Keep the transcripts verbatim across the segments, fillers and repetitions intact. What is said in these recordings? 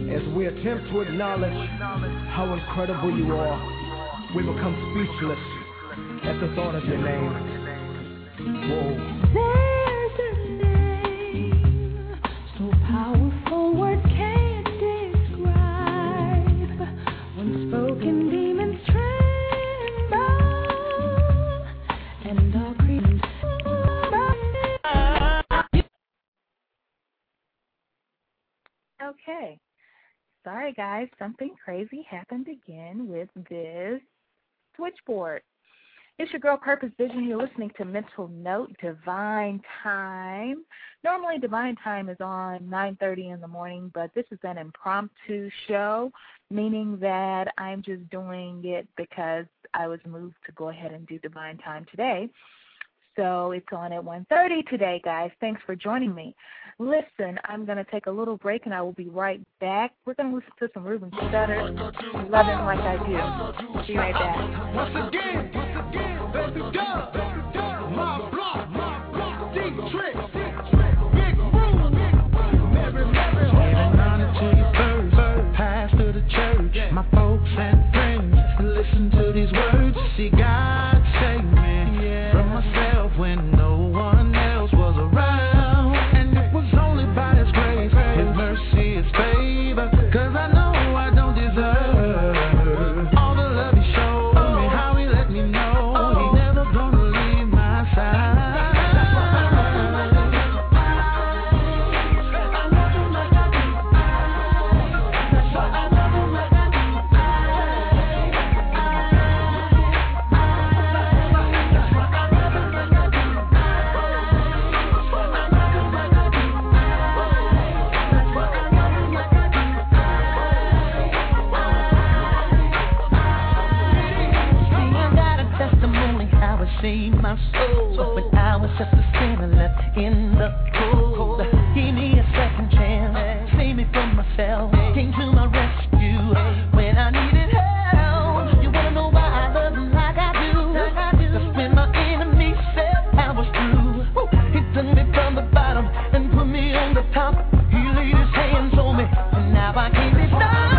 As we attempt to acknowledge how incredible you are, we become speechless at the thought of your name. Whoa. There's a name so powerful words can't describe. When spoken, demons tremble, and all creatures. Okay. Sorry, guys. Something crazy happened again with this switchboard. It's your girl, Purpose Vision. You're listening to Mental Note Divine Time. Normally, Divine Time is on nine thirty in the morning, but this is an impromptu show, meaning that I'm just doing it because I was moved to go ahead and do Divine Time today. So it's on at one thirty today, guys. Thanks for joining me. Listen, I'm going to take a little break, and I will be right back. We're going to listen to some Ruben Studdard, Loving Like I Do. Be right back. Once again, once again, baby girl, my block, my block, deep trick, big room, Mary, Mary, giving honor to your first pastor the church, my folks and friends, listen to these words. See, God save me from myself when no one else was around, and it was only by His grace, His mercy, His favor, 'cause I know I don't deserve all the love He showed me, how He let me know He never gonna leave my side. Saved my soul when I was just a sinner left in the cold. Gave me a second chance, saved me from myself, came to my rescue when I needed help. You wanna know why I love Him like I do? Just when my enemy said I was through, He took me from the bottom and put me on the top. He laid His hands on me, and now I can't be stopped.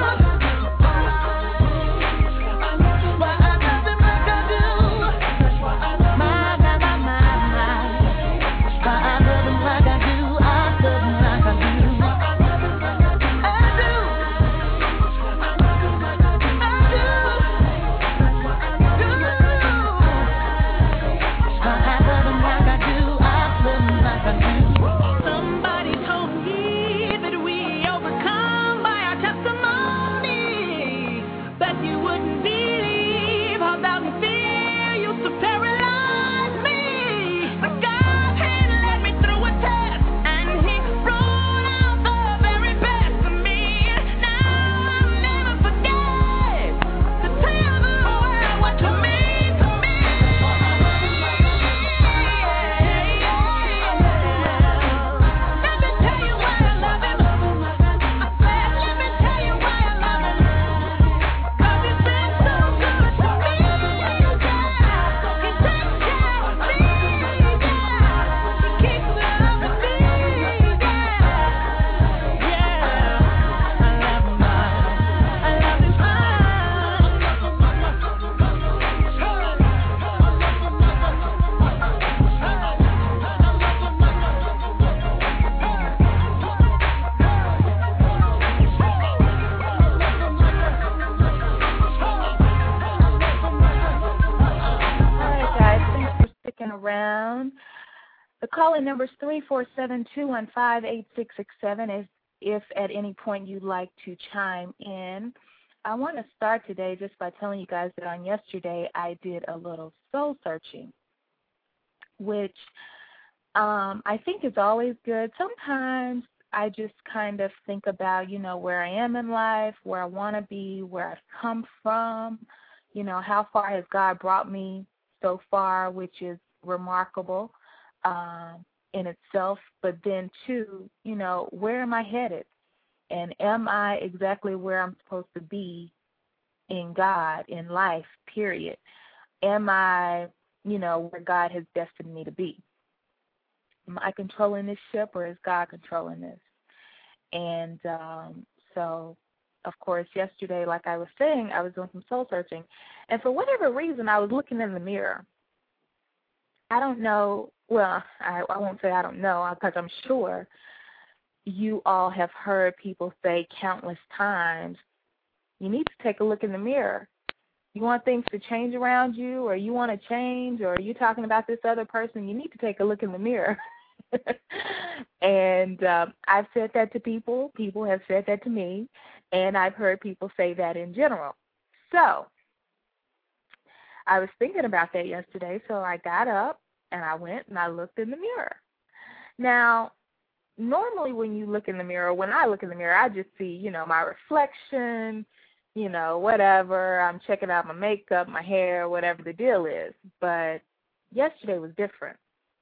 Number is three four seven, two one five, eight six six seven if, if at any point you'd like to chime in. I want to start today just by telling you guys that on yesterday I did a little soul searching, which um, I think is always good. Sometimes I just kind of think about, you know, where I am in life, where I want to be, where I've come from, you know, how far has God brought me so far, which is remarkable. Um, in itself, but then too, you know, where am I headed? And am I exactly where I'm supposed to be in God, in life, period? Am I, you know, where God has destined me to be? Am I controlling this ship or is God controlling this? And um, So, of course, yesterday, like I was saying, I was doing some soul searching. And for whatever reason, I was looking in the mirror. I don't know. Well, I, I won't say I don't know because I'm sure you all have heard people say countless times, you need to take a look in the mirror. You want things to change around you, or you want to change, or you're talking about this other person, you need to take a look in the mirror. And um, I've said that to people. People have said that to me, and I've heard people say that in general. So I was thinking about that yesterday, so I got up and I went and I looked in the mirror. Now, normally when you look in the mirror, when I look in the mirror, I just see, you know, my reflection, you know, whatever. I'm checking out my makeup, my hair, whatever the deal is. But yesterday was different.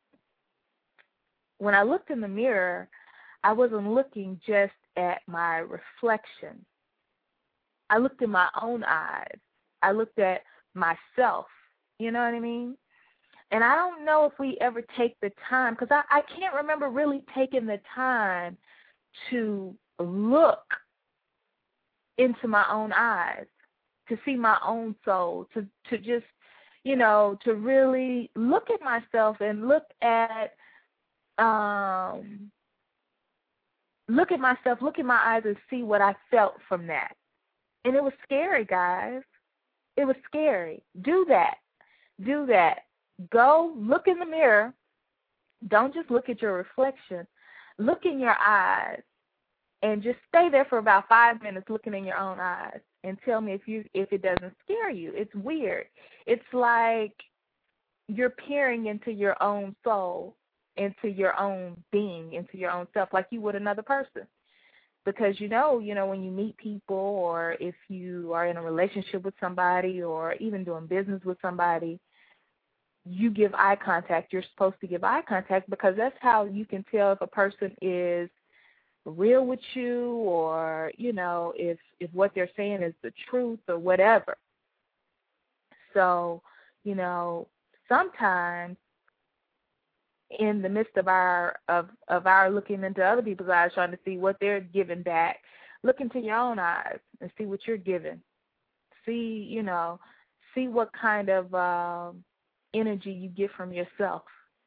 When I looked in the mirror, I wasn't looking just at my reflection. I looked in my own eyes. I looked at myself. You know what I mean? And I don't know if we ever take the time, because I, I can't remember really taking the time to look into my own eyes, to see my own soul, to, to just, you know, to really look at myself and look at, um, look at myself, look at my eyes and see what I felt from that. And it was scary, guys. It was scary. Do that. Do that. Go look in the mirror. Don't just look at your reflection. Look in your eyes and just stay there for about five minutes looking in your own eyes and tell me if you if it doesn't scare you. It's weird. It's like you're peering into your own soul, into your own being, into your own self, like you would another person. Because, you know, you know, when you meet people, or if you are in a relationship with somebody, or even doing business with somebody, you give eye contact. You're supposed to give eye contact because that's how you can tell if a person is real with you, or, you know, if, if what they're saying is the truth or whatever. So, you know, sometimes in the midst of our of, of our looking into other people's eyes, trying to see what they're giving back, look into your own eyes and see what you're giving. See, you know, see what kind of um, energy you get from yourself.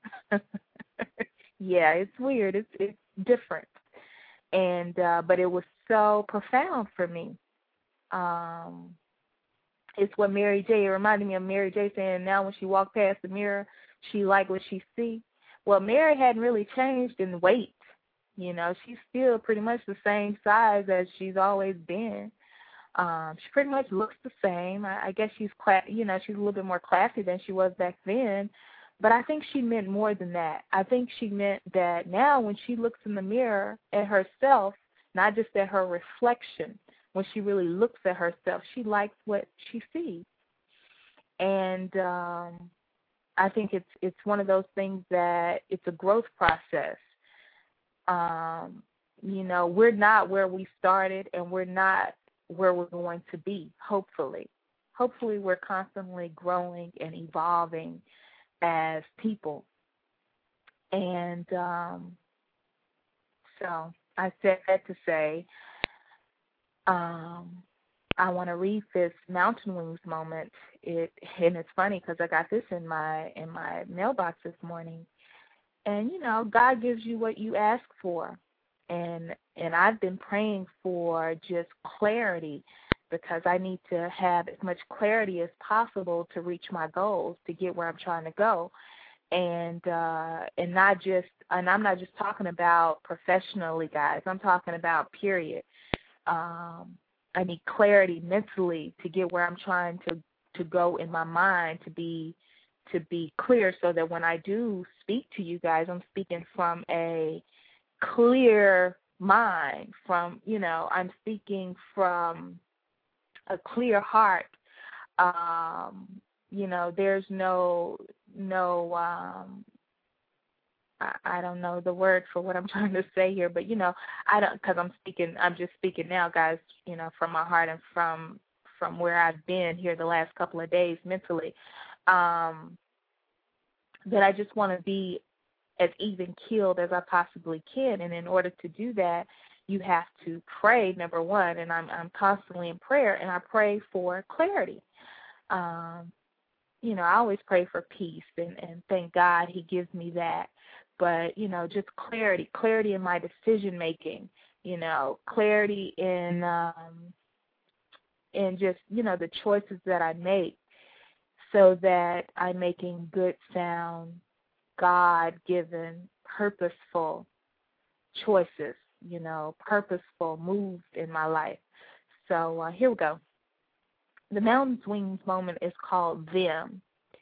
Yeah, it's weird. It's it's different, and uh, but it was so profound for me. Um, it's what Mary J. It reminded me of Mary J. saying now when she walked past the mirror, she liked what she see. Well, Mary hadn't really changed in weight. You know, she's still pretty much the same size as she's always been. Um, she pretty much looks the same. I, I guess she's, cla- you know, she's a little bit more classy than she was back then. But I think she meant more than that. I think she meant that now when she looks in the mirror at herself, not just at her reflection, when she really looks at herself, she likes what she sees. And um, I think it's it's one of those things that it's a growth process. Um, you know, we're not where we started, and we're not where we're going to be, hopefully. Hopefully we're constantly growing and evolving as people. And um, so I said that to say um, I want to read this Mountain Wings moment. It and it's funny because I got this in my in my mailbox this morning. And you know, God gives you what you ask for, and and I've been praying for just clarity, because I need to have as much clarity as possible to reach my goals, to get where I'm trying to go, and uh, and not just and I'm not just talking about professionally, guys. I'm talking about period. Um, I need clarity mentally to get where I'm trying to, to go in my mind, to be to be clear, so that when I do speak to you guys, I'm speaking from a clear mind, from, you know, I'm speaking from a clear heart. Um, you know, there's no, no, um, I, I don't know the word for what I'm trying to say here, but, you know, I don't, because I'm speaking, I'm just speaking now, guys, you know, from my heart and from, from where I've been here the last couple of days mentally. Um, that I just want to be as even keeled as I possibly can. And in order to do that, you have to pray, number one, and I'm I'm constantly in prayer, and I pray for clarity. Um, you know, I always pray for peace, and, and thank God he gives me that. But, you know, just clarity, clarity in my decision making, you know, clarity in um, in just, you know, the choices that I make, so that I'm making good, sound, God-given, purposeful choices, you know, purposeful moves in my life. So uh, here we go. The mountain swings moment is called them,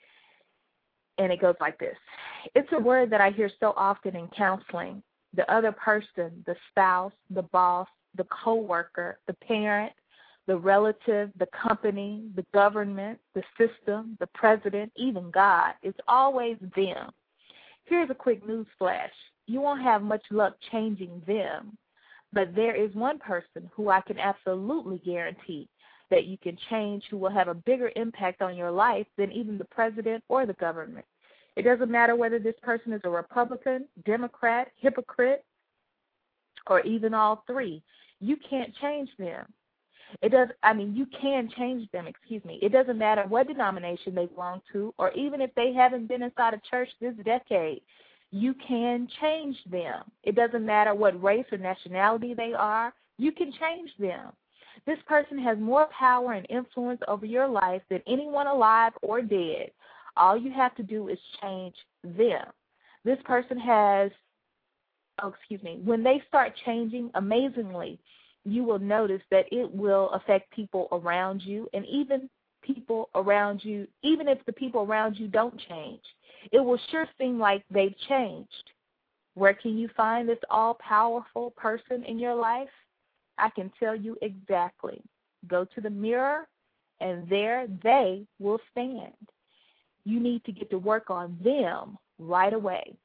and it goes like this. It's a word that I hear so often in counseling. The other person, the spouse, the boss, the coworker, the parent, the relative, the company, the government, the system, the president, even God. It's always them. Here's a quick news flash. You won't have much luck changing them, but there is one person who I can absolutely guarantee that you can change, who will have a bigger impact on your life than even the president or the government. It doesn't matter whether this person is a Republican, Democrat, hypocrite, or even all three. You can't change them. It does. I mean, you can change them, excuse me. It doesn't matter what denomination they belong to, or even if they haven't been inside a church this decade. You can change them. It doesn't matter what race or nationality they are. You can change them. This person has more power and influence over your life than anyone alive or dead. All you have to do is change them. This person has, oh, excuse me, when they start changing, amazingly, you will notice that it will affect people around you, and even people around you, even if the people around you don't change, it will sure seem like they've changed. Where can you find this all-powerful person in your life? I can tell you exactly. Go to the mirror, and there they will stand. You need to get to work on them right away.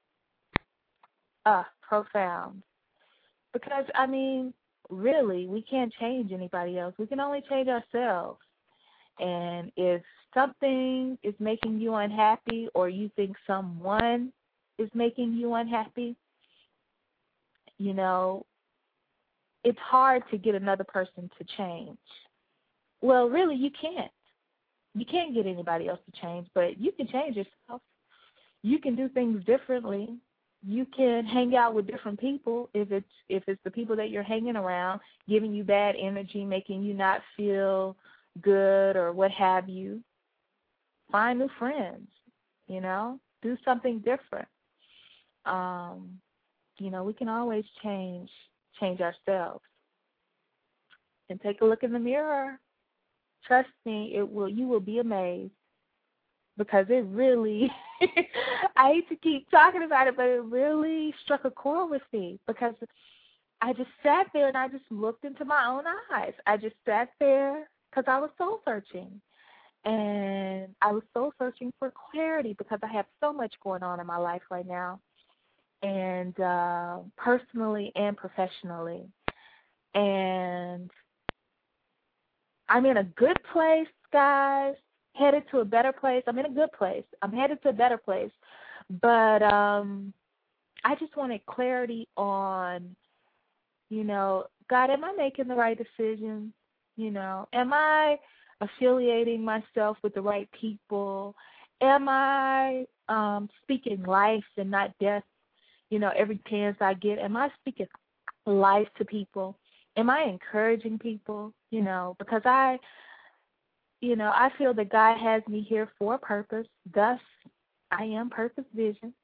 Ah, profound. Because, I mean, really, we can't change anybody else. We can only change ourselves. And if something is making you unhappy, or you think someone is making you unhappy, you know, it's hard to get another person to change. Well, really, you can't. You can't get anybody else to change, but you can change yourself. You can do things differently. You can hang out with different people if it's if it's the people that you're hanging around giving you bad energy, making you not feel good or what have you. Find new friends, you know. Do something different. Um, you know, we can always change change ourselves. And take a look in the mirror. Trust me, it will. You will be amazed, because it really, I hate to keep talking about it, but it really struck a chord with me, because I just sat there and I just looked into my own eyes. I just sat there because I was soul searching, and I was soul searching for clarity, because I have so much going on in my life right now, and uh, personally and professionally, and I'm in a good place, guys, headed to a better place. I'm in a good place. I'm headed to a better place. But um, I just wanted clarity on, you know, God, am I making the right decisions? You know, am I affiliating myself with the right people? Am I um, speaking life and not death, you know, every chance I get? Am I speaking life to people? Am I encouraging people, you know, because I, you know, I feel that God has me here for a purpose. Thus, I am purpose vision.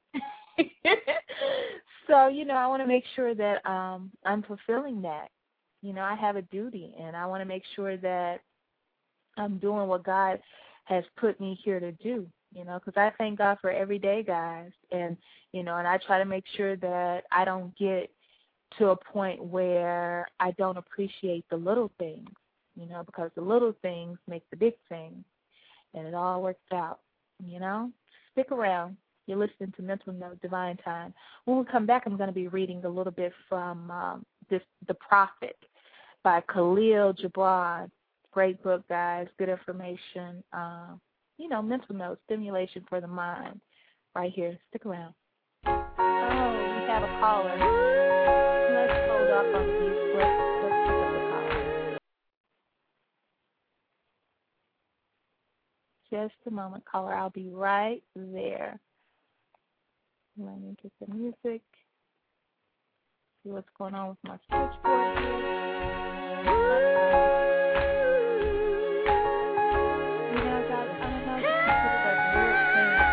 So, you know, I want to make sure that um, I'm fulfilling that. You know, I have a duty, and I want to make sure that I'm doing what God has put me here to do, you know, because I thank God for every day, guys. And, you know, and I try to make sure that I don't get to a point where I don't appreciate the little things, you know, because the little things make the big things, and it all works out, you know. Stick around. You're listening to Mental Note Divine Time. When we come back, I'm going to be reading a little bit from um, this, The Prophet by Khalil Gibran. Great book, guys. Good information. Uh, you know, mental notes, stimulation for the mind. Right here. Stick around. Oh, we have a caller. Let's hold cell phone, please. Let's, let's pick up the caller. Just a moment, caller. I'll be right there. Let me get the music. See what's going on with my switchboard here. You know, guys, I don't know if this computer does weird things.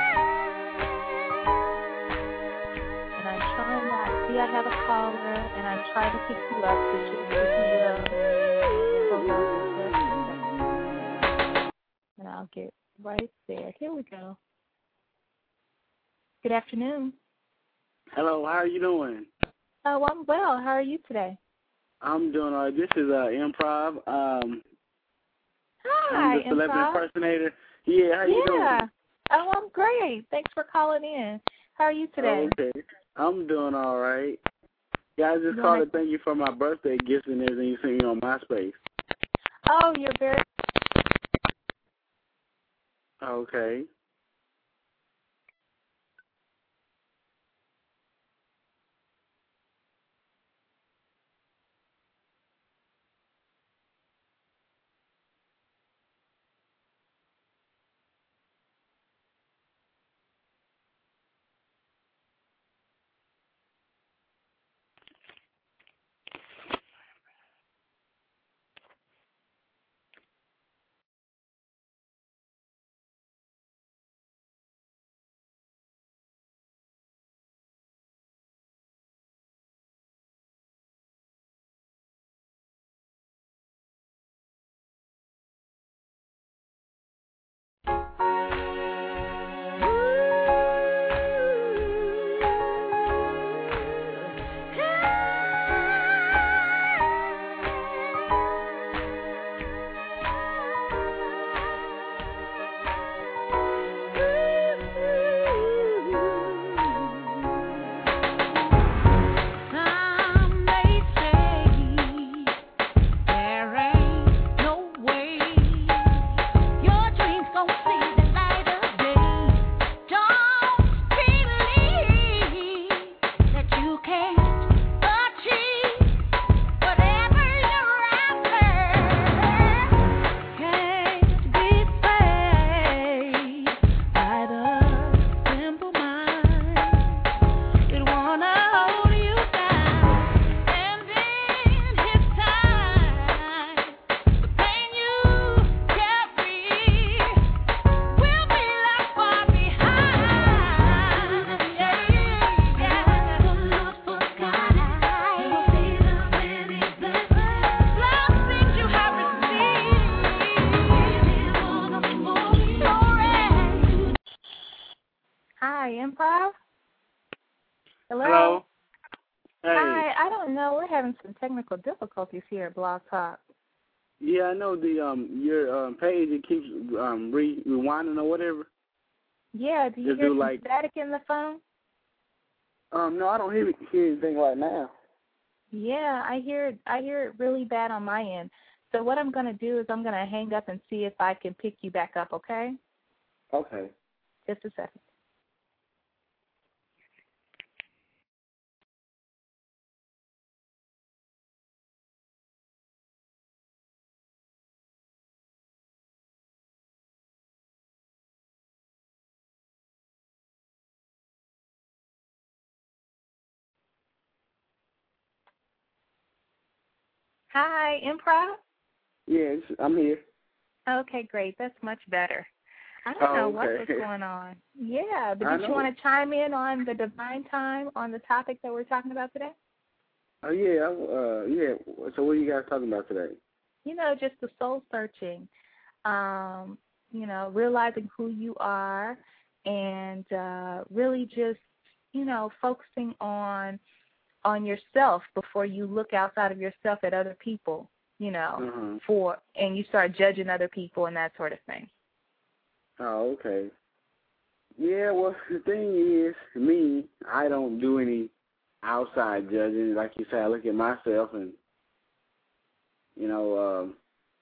And I'm trying to, I see I have a caller, and I'm trying to pick you up, but you, if you will, hold on for just a second. And I'll get right there. Here we go. Good afternoon. Hello, how are you doing? Oh, I'm well. How are you today? I'm doing all right. This is uh, Improv. Um, Hi, I'm the celebrity Improv. impersonator. Yeah, how you yeah. doing? Oh, I'm great. Thanks for calling in. How are you today? Oh, okay. I'm doing all right. Yeah, I just You called wanna... to thank you for my birthday gifts and everything you sent me on MySpace. Oh, you're very... Okay. Hi, Improv? Hello? Hello. Hey. Hi, I don't know. We're having some technical difficulties here at Blog Talk. Yeah, I know the um your um page it keeps um re rewinding or whatever. Yeah, do you Just hear do some like static in the phone? um no, I don't hear hear anything right now. Yeah, I hear it I hear it really bad on my end. So what I'm gonna do is I'm gonna hang up and see if I can pick you back up, okay? Okay. Just a second. Hi, Improv? Yes, I'm here. Okay, great. That's much better. I don't Oh, know what okay. was going on. Yeah, but I did you know. want to chime in on the divine time on the topic that we're talking about today? Oh yeah, uh yeah. So what are you guys talking about today? You know, just the soul searching, um, you know, realizing who you are and uh, really just, you know, focusing on on yourself before you look outside of yourself at other people, you know, Uh-huh. for and you start judging other people and that sort of thing. Oh, okay. Yeah, well, the thing is, me, I don't do any outside judging. Like you said, I look at myself and, you know, um,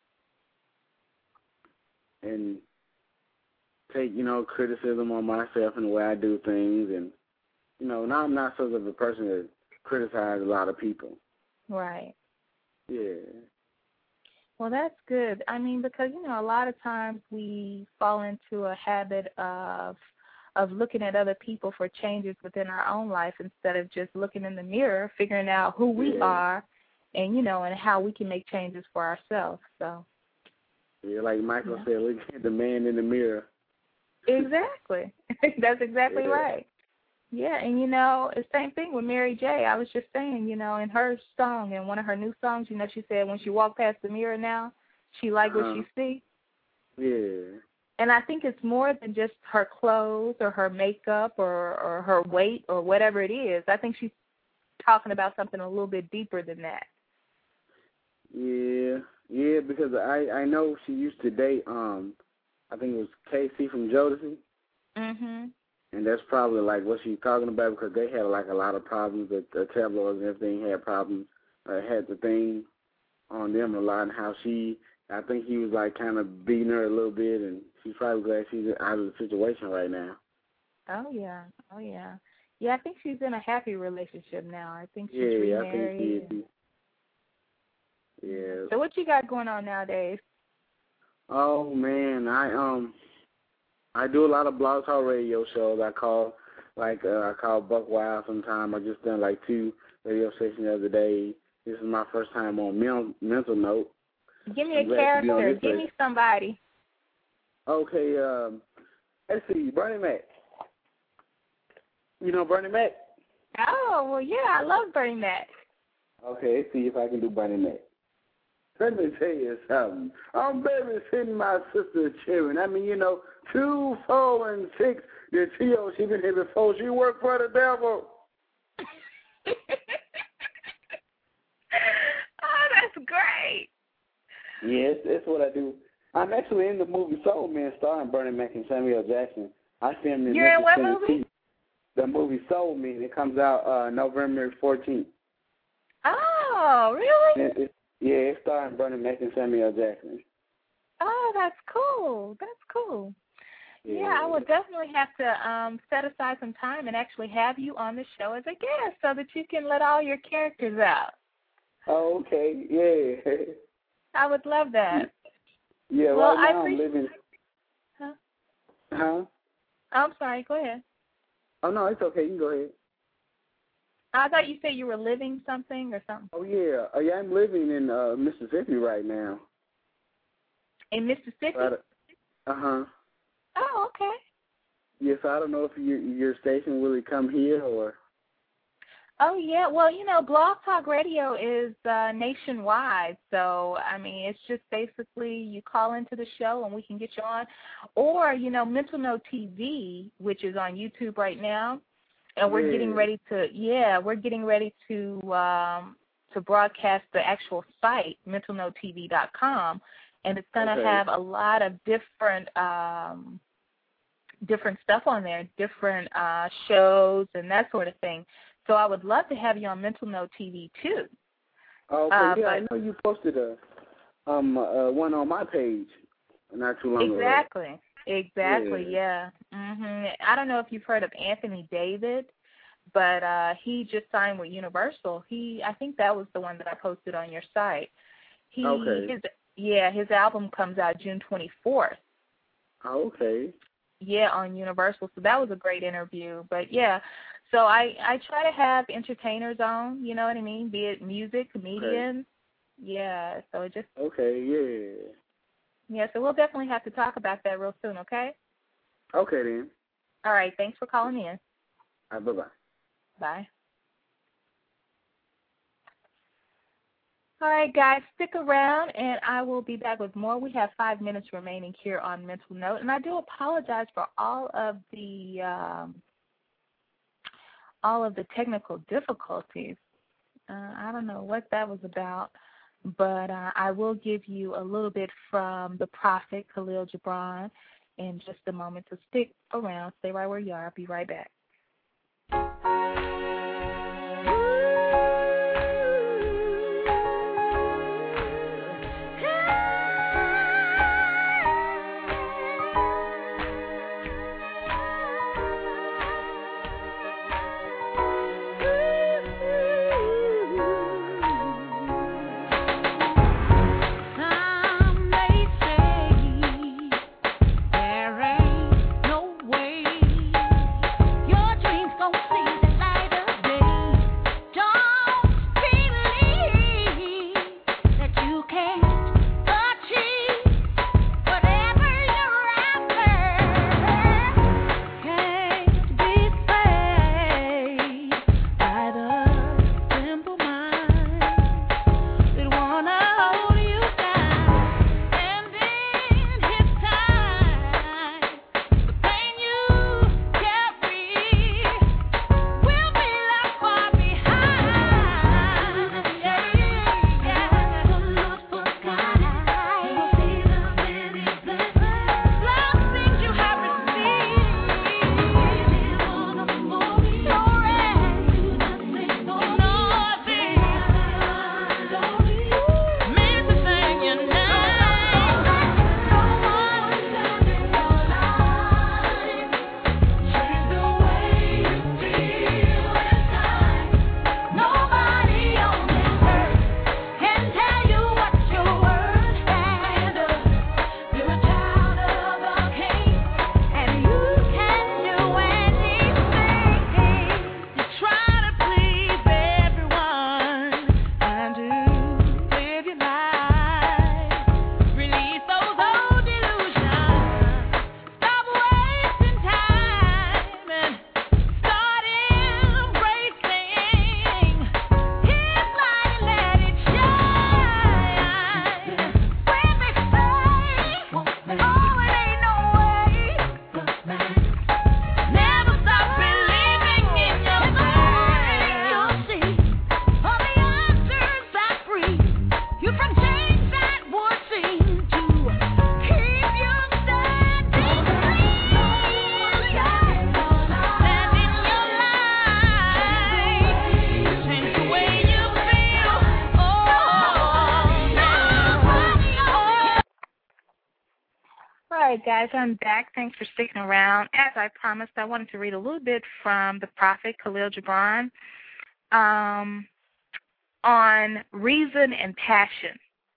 and take, you know, criticism on myself and the way I do things. And, you know, now I'm not sort of a person that criticizes a lot of people. Right. Yeah. Well, that's good. I mean, because, you know, a lot of times we fall into a habit of of looking at other people for changes within our own life instead of just looking in the mirror, figuring out who we Yeah. are and, you know, and how we can make changes for ourselves. So, Yeah, like Michael Yeah. said, look at the man in the mirror. exactly. That's exactly Yeah. right. Yeah, and, you know, the same thing with Mary J. I was just saying, you know, in her song, in one of her new songs, you know, she said when she walked past the mirror now, she liked Uh-huh. what she see. Yeah. And I think it's more than just her clothes or her makeup or, or her weight or whatever it is. I think she's talking about something a little bit deeper than that. Yeah. Yeah, because I I know she used to date, um, I think it was K C from Jodeci. Mhm. And that's probably like what she's talking about because they had like a lot of problems. The, the tabloids and everything had problems. Uh, had the thing on them a lot, and how she, I think he was like kind of beating her a little bit, and she's probably glad she's out of the situation right now. Oh yeah. Oh yeah. Yeah, I think she's in a happy relationship now. I think she's Yeah, remarried. I think she is. Yeah. So what you got going on nowadays? Oh man, I um, I do a lot of blog talk radio shows. I call like uh, I call Buck Wild sometime. I just done like two radio stations the other day. This is my first time on men- Mental Note. Give me a I'm glad to be on character. this Give list. me somebody. Okay, um, let's see, Bernie Mac. You know Bernie Mac? Oh, well, yeah, I love Bernie Mac. Okay, let's see if I can do Bernie Mac. Let me tell you something. I'm babysitting my sister's children. I mean, you know, two, four, and six. The T O, she been here before. She worked for the devil. Oh, that's great. Yes, that's what I do. I'm actually in the movie Soul Man starring Bernie Mac and Samuel Jackson. I filmed in You're in Memphis, what Tennessee. movie? The movie Soul Man. It comes out uh, November fourteenth. Oh, really? It, it, yeah, it's starring Bernie Mac and Samuel Jackson. Oh, that's cool. That's cool. Yeah, yeah I will definitely have to um, set aside some time and actually have you on the show as a guest so that you can let all your characters out. Oh, okay. Yeah. I would love that. Yeah, well, right now I appreciate... I'm living... Huh? Huh? I'm sorry. Go ahead. Oh, no, it's okay. You can go ahead. I thought you said you were living something or something. Oh, yeah. Oh, yeah, I'm living in uh, Mississippi right now. In Mississippi? Right. Uh-huh. Oh, okay. Yes, I don't know if you, your station will come here or... Oh, yeah. Well, you know, Blog Talk Radio is uh, nationwide. So, I mean, it's just basically you call into the show and we can get you on. Or, you know, Mental Note T V, which is on YouTube right now. And we're yeah. getting ready to, yeah, we're getting ready to um, to broadcast the actual site, mental note t v dot com. And it's going to okay. have a lot of different um, different stuff on there, different uh, shows and that sort of thing. So I would love to have you on Mental Note T V too. Oh, okay. Uh, yeah, but, I know you posted a um uh, one on my page not too long exactly. ago. Exactly. Yeah. yeah. Mhm. I don't know if you've heard of Anthony David, but uh, he just signed with Universal. He, I think that was the one that I posted on your site. He, okay. His, yeah, his album comes out June twenty-fourth. Oh, okay. Yeah, on Universal. So that was a great interview. But yeah, so I, I try to have entertainers on, you know what I mean, be it music, comedians. Okay. Yeah, so it just. Okay, yeah. Yeah, so we'll definitely have to talk about that real soon, okay? Okay, then. All right, thanks for calling in. All right, bye-bye. Bye. All right, guys, stick around, and I will be back with more. We have five minutes remaining here on Mental Note, and I do apologize for all of the um, all of the technical difficulties. Uh, I don't know what that was about, but uh, I will give you a little bit from the Prophet, Khalil Gibran, in just a moment. So stick around. Stay right where you are. I'll be right back. right, guys, I'm back. Thanks for sticking around. As I promised, I wanted to read a little bit from the prophet Khalil Gibran um, on reason and passion.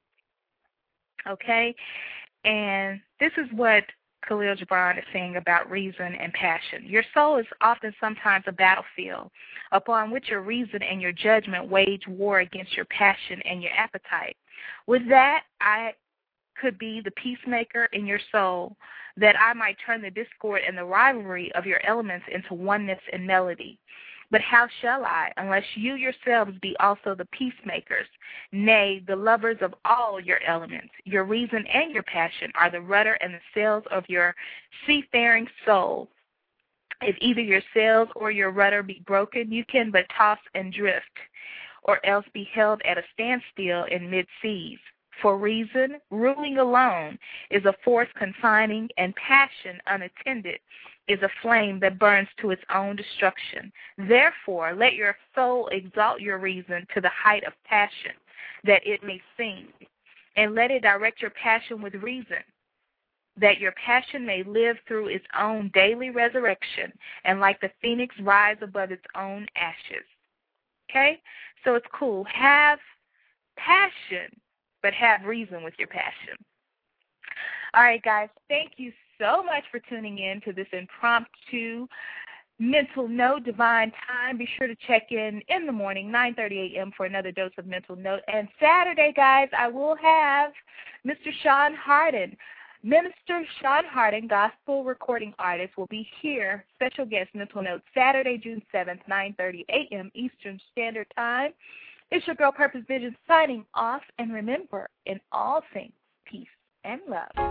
Okay? And this is what Khalil Gibran is saying about reason and passion. Your soul is often sometimes a battlefield upon which your reason and your judgment wage war against your passion and your appetite. With that, I could be the peacemaker in your soul, that I might turn the discord and the rivalry of your elements into oneness and melody. But how shall I, unless you yourselves be also the peacemakers, nay, the lovers of all your elements? Your reason and your passion are the rudder and the sails of your seafaring soul. If either your sails or your rudder be broken, you can but toss and drift, or else be held at a standstill in mid-seas. For reason, ruling alone, is a force confining, and passion, unattended, is a flame that burns to its own destruction. Therefore, let your soul exalt your reason to the height of passion, that it may sing, and let it direct your passion with reason, that your passion may live through its own daily resurrection, and like the phoenix rise above its own ashes. Okay? So it's cool. Have passion, but have reason with your passion. All right, guys, thank you so much for tuning in to this impromptu Mental Note Divine Time. Be sure to check in in the morning, nine thirty a.m. for another dose of Mental Note. And Saturday, guys, I will have Mister Sean Hardin. Minister Sean Hardin, gospel recording artist, will be here, special guest Mental Note, Saturday, June seventh, nine thirty a.m. Eastern Standard Time. It's your girl, Purpose Vision, signing off. And remember, in all things, peace and love.